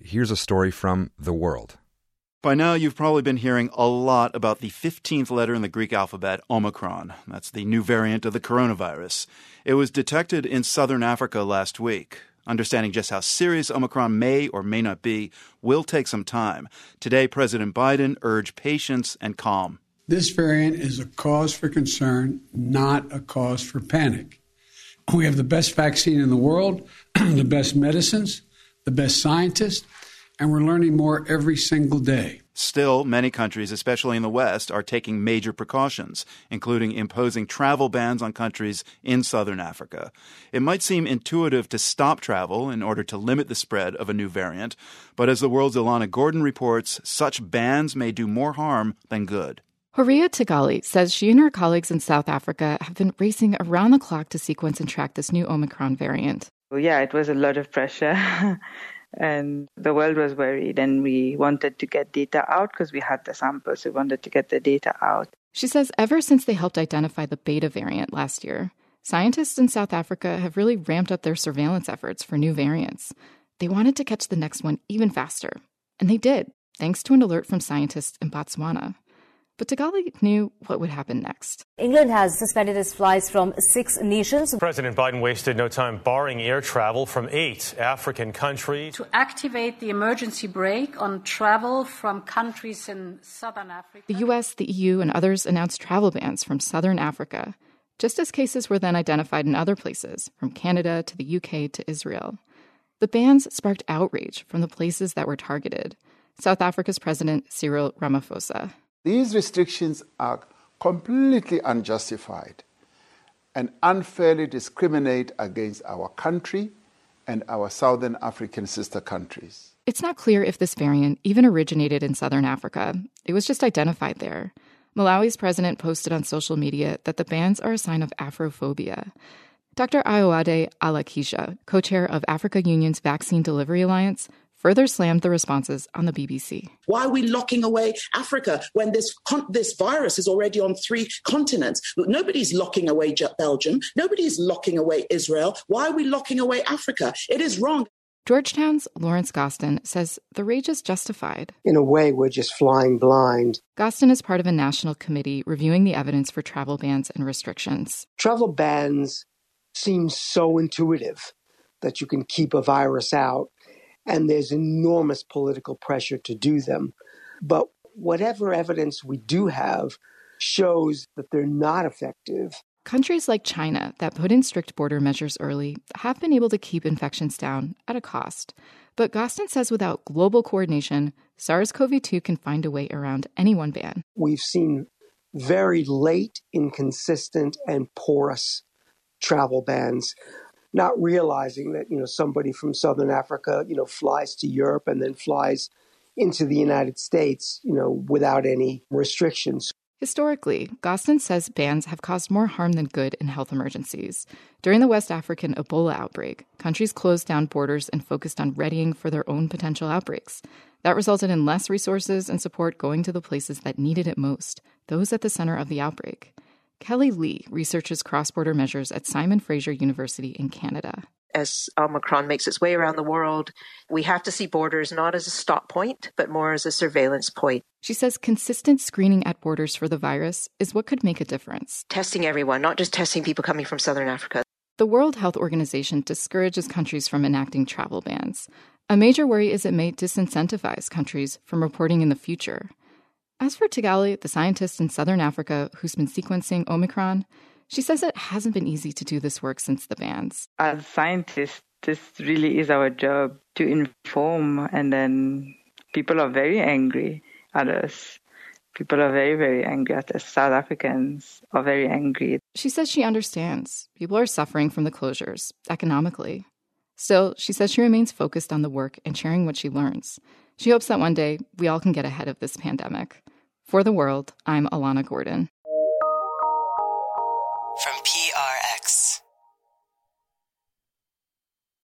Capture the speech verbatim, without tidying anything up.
here's a story from The World. By now, you've probably been hearing a lot about the fifteenth letter in the Greek alphabet, Omicron. That's the new variant of the coronavirus. It was detected in southern Africa last week. Understanding just how serious Omicron may or may not be will take some time. Today, President Biden urged patience and calm. This variant is a cause for concern, not a cause for panic. We have the best vaccine in the world, the best medicines, the best scientists, and we're learning more every single day. Still, many countries, especially in the West, are taking major precautions, including imposing travel bans on countries in southern Africa. It might seem intuitive to stop travel in order to limit the spread of a new variant, but as The World's Ilana Gordon reports, such bans may do more harm than good. Horia Tigali says she and her colleagues in South Africa have been racing around the clock to sequence and track this new Omicron variant. Well, yeah, it was a lot of pressure. And the world was worried, and we wanted to get data out because we had the samples. We wanted to get the data out. She says ever since they helped identify the beta variant last year, scientists in South Africa have really ramped up their surveillance efforts for new variants. They wanted to catch the next one even faster. And they did, thanks to an alert from scientists in Botswana. But Tigali knew what would happen next. England has suspended its flights from six nations. President Biden wasted no time barring air travel from eight African countries. To activate the emergency brake on travel from countries in southern Africa. The U S, the E U, and others announced travel bans from southern Africa, just as cases were then identified in other places, from Canada to the U K to Israel. The bans sparked outrage from the places that were targeted. South Africa's President Cyril Ramaphosa. These restrictions are completely unjustified and unfairly discriminate against our country and our Southern African sister countries. It's not clear if this variant even originated in Southern Africa. It was just identified there. Malawi's president posted on social media that the bans are a sign of Afrophobia. Doctor Ayoade Alakisha, co-chair of Africa Union's Vaccine Delivery Alliance, further slammed the responses on the B B C. Why are we locking away Africa when this con- this virus is already on three continents? Nobody's locking away Belgium. Nobody's locking away Israel. Why are we locking away Africa? It is wrong. Georgetown's Lawrence Gostin says the rage is justified. In a way, we're just flying blind. Gostin is part of a national committee reviewing the evidence for travel bans and restrictions. Travel bans seem so intuitive that you can keep a virus out, and there's enormous political pressure to do them. But whatever evidence we do have shows that they're not effective. Countries like China that put in strict border measures early have been able to keep infections down at a cost. But Gostin says without global coordination, SARS-C o V two can find a way around any one ban. We've seen very late, inconsistent, and porous travel bans, not realizing that, you know, somebody from Southern Africa, you know, flies to Europe and then flies into the United States, you know, without any restrictions. Historically, Gostin says bans have caused more harm than good in health emergencies. During the West African Ebola outbreak, countries closed down borders and focused on readying for their own potential outbreaks. That resulted in less resources and support going to the places that needed it most, those at the center of the outbreak. Kelly Lee researches cross-border measures at Simon Fraser University in Canada. As Omicron makes its way around the world, we have to see borders not as a stop point, but more as a surveillance point. She says consistent screening at borders for the virus is what could make a difference. Testing everyone, not just testing people coming from Southern Africa. The World Health Organization discourages countries from enacting travel bans. A major worry is it may disincentivize countries from reporting in the future. As for Tigali, the scientist in Southern Africa who's been sequencing Omicron, she says it hasn't been easy to do this work since the bans. As scientists, this really is our job to inform, and then people are very angry at us. People are very, very angry at us. South Africans are very angry. She says she understands. People are suffering from the closures, economically. Still, she says she remains focused on the work and sharing what she learns. She hopes that one day we all can get ahead of this pandemic. For The World, I'm Ilana Gordon.